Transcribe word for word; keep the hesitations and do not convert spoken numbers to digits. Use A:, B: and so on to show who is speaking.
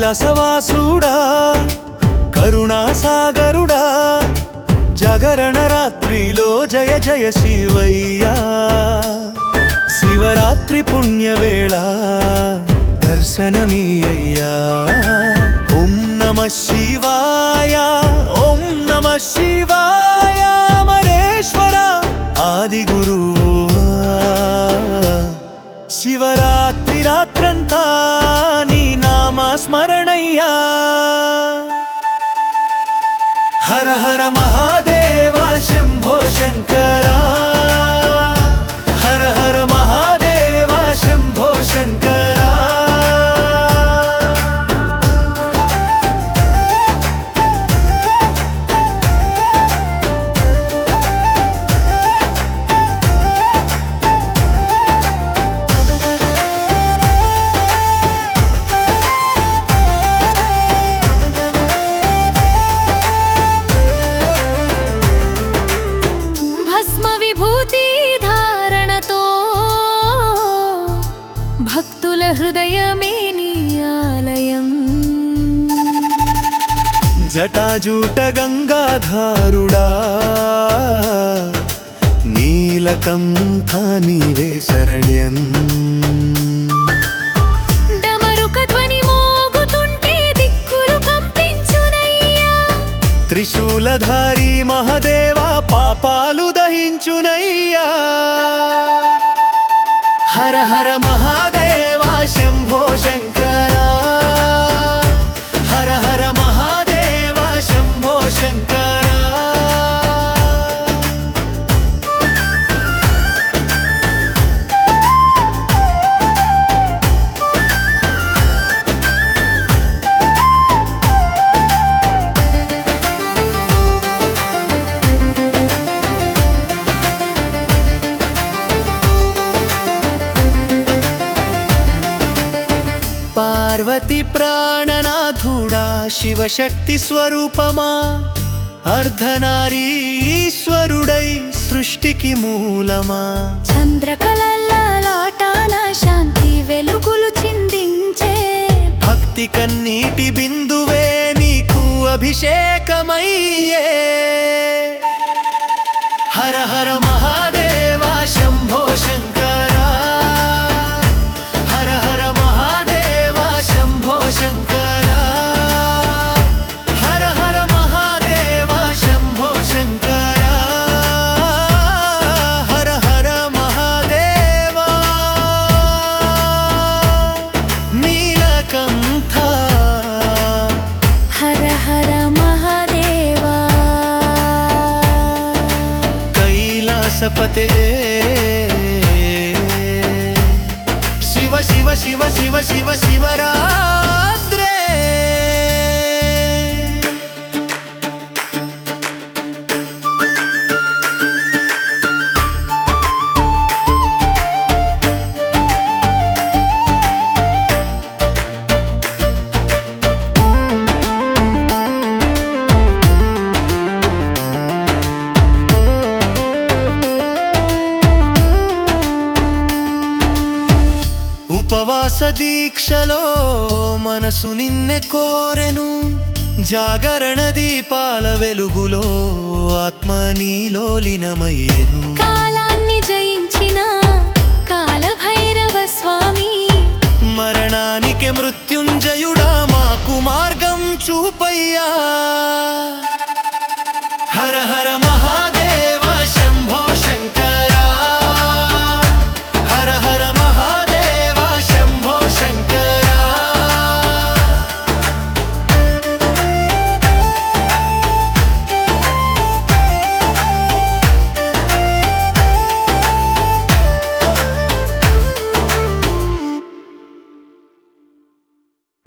A: కైలాసవాసుడా కరుణాసాగరుడా జాగరణ రాత్రిలో జయ జయ శివయ్యా శివరాత్రి పుణ్యవేళ దర్శనమీయ్యా ఓం నమః శివాయ ఓం నమః శివాయ అమరేశ్వర ఆది గురువా శివరాత్రి రాత్రంతా నీ నామ స్మరణయ్యా హర హర మహాదేవ శంభో శంకర హర హర మహాదేవ శంభో శంకర
B: భక్తుల హృదయమే నీ ఆలయం
A: జటాజూట గంగాధారుడా నీలకంఠ నీవే శరణ్యం
B: డమరుక ధ్వని మోగుతుంటే దిక్కులు కంపించునయ్యా
A: త్రిశూలధారి మహదేవ పాపాలు దహించునయ్యా హర హర మహాదేవ శంభో శంకర హర హర మహాదేవ శంభో శంకర పార్వతి ప్రాణనాథుడా శివశక్తి స్వరూపమా అర్ధనారీశ్వరుడై సృష్టికి మూలమా
B: చంద్రకళలాటాన శాంతి వెలుగులు చిందించే
A: భక్తి కన్నీటి బిందువే నీకు అభిషేకమయ్యే హర హర మహాదేవ శంభో శంకర హర హర మహాదేవ శంభో శంకర హర హర మహాదేవ శంభో శంకర హర హర మహాదేవ నీలకంఠ
B: హర హర మహాదేవా
A: కైలాసపతే శివ శివ శివ శివ శివ శివరాత్రే ఉపవాస దీక్షలో మనసు నిన్నె కోరెను జాగరణ దీపాల వెలుగులో ఆత్మ నీలో లీనమయ్యెను
B: కాలాన్ని జయించిన కాలభైరవ స్వామి
A: మరణానికి మృత్యుంజయుడా మాకు మార్గం చూపయ్యా